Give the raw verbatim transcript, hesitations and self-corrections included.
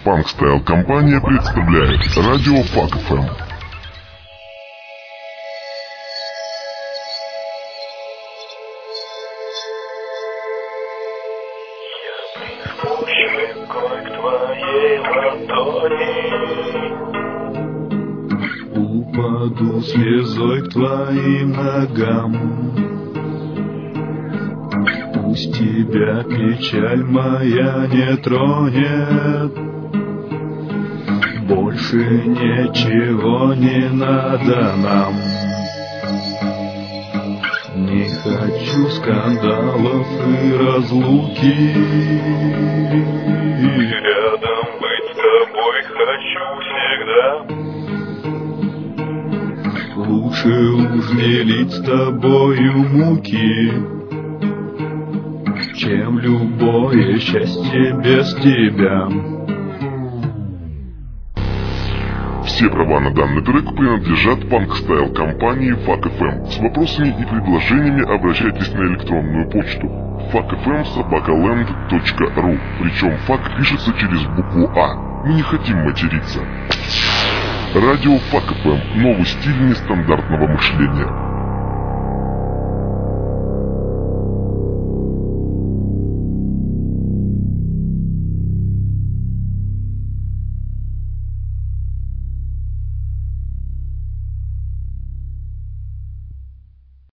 Punkstyle компания представляет радио Фак эф эм. Упаду слезой к твоим ногам. Пусть тебя печаль моя не тронет. Больше ничего не надо нам. Не хочу скандалов и разлуки. Рядом быть с тобой хочу всегда. Лучше уж делить с тобою муки, чем любое счастье без тебя. Все права на данный трек принадлежат Punkstyle компании Фак эф эм. С вопросами и предложениями обращайтесь на электронную почту фак эф эм собака ленд точка ру. Причем фак пишется через букву А. Мы не хотим материться. Радио Фак эф эм. Новый стиль нестандартного мышления.